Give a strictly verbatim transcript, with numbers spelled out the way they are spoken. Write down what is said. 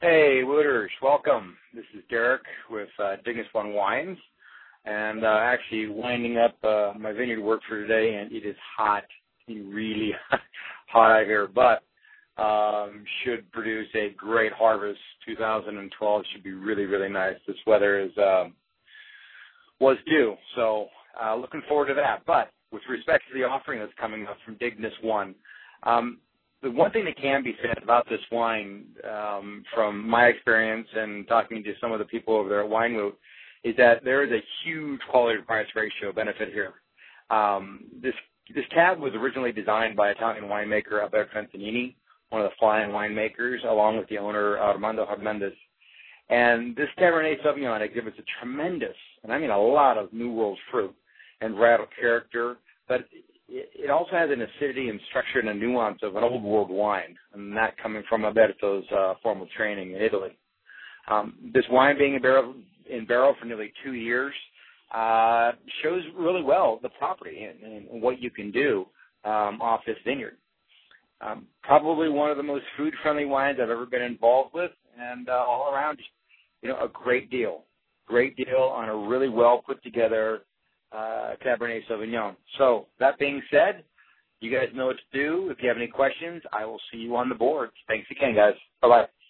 Hey, Wooders, welcome. This is Derek with uh, Dignus One Wines, and uh, actually winding up uh, my vineyard work for today, and it is hot, really hot out here, but um, should produce a great harvest. two thousand twelve should be really, really nice. This weather is um, was due, so uh, looking forward to that. But with respect to the offering that's coming up from Dignus One, um, the one thing that can be said about this wine, um, from my experience and talking to some of the people over there at Winemoot, is that there is a huge quality-to-price ratio benefit here. Um, this this cab was originally designed by Italian winemaker Alberto Antonini, one of the flying winemakers, along with the owner Armando Hernandez. And this Cabernet Sauvignon exhibits a tremendous, and I mean a lot of New World fruit and varietal character, but it also has an acidity and structure and a nuance of an old world wine, and that coming from Alberto's uh, formal training in Italy. Um, this wine being in barrel, in barrel for nearly two years uh, shows really well the property and, and what you can do um, off this vineyard. Um, probably one of the most food-friendly wines I've ever been involved with, and uh, all around, you know, a great deal. Great deal on a really well put-together Uh, Cabernet Sauvignon. So that being said, you guys know what to do. If you have any questions, I will see you on the board. Thanks again, guys. Bye-bye.